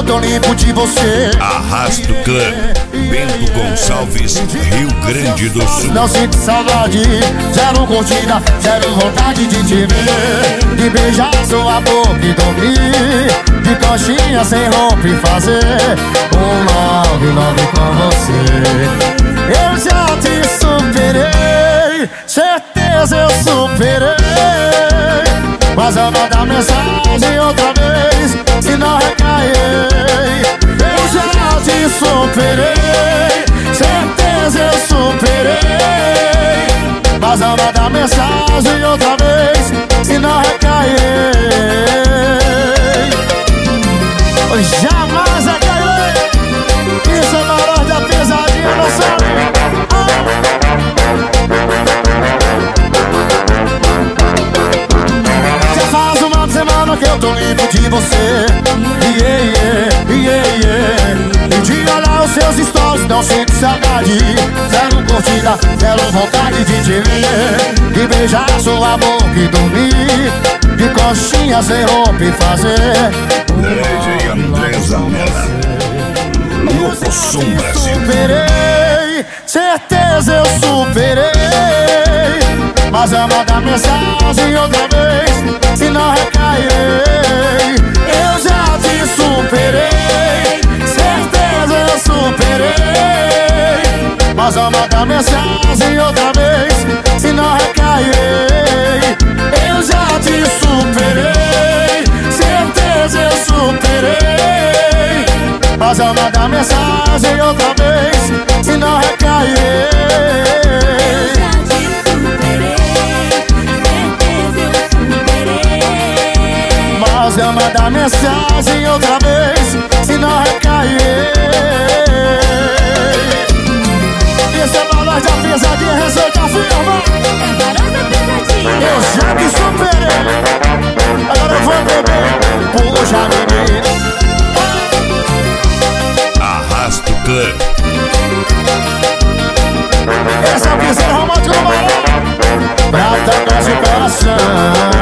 tô limpo de você. Arrasto Clã, Bento Gonçalves, Rio Grande do Sul. Não sinto saudade, zero curtida, zero vontade de te ver, de beijar sua boca e dormir, de coxinha sem roupa e fazer um love com você. Eu já te superei, certeza eu superei, mas eu vou dar mensagem outra vez, se não recair. Eu já te superei, certeza eu superei, mas eu vou dar mensagem outra vez, se não recair. Jamais recair. Isso é valor da pesadinha, não sabe? Já faz uma semana que eu tô limpo de você. E de olhar os seus stories não sinto saudade, zero curtida, zero vontade de te ver, de beijar sua boca e dormir, de coxinha sem roupa e fazer DJ Andresa Mela, Louco Som Brasil. Superei, certeza eu superei, mas eu vou dar mensagem outra vez, se não recairei. Eu já te superei, certeza eu superei, mas eu vou dar mensagem outra vez, se não recairei. Eu já te superei, certeza eu superei, mas eu vou dar mensagem outra vez, se não recairei. Mas eu mandar mensagem outra vez, se não recair. Esse é valor da pesadinha, receita firma. Eu já te superei, agora eu vou beber. Puxa, menina. Arrasto Clã. Esse é o piseiro romântico do Barão, pra tocar esse coração.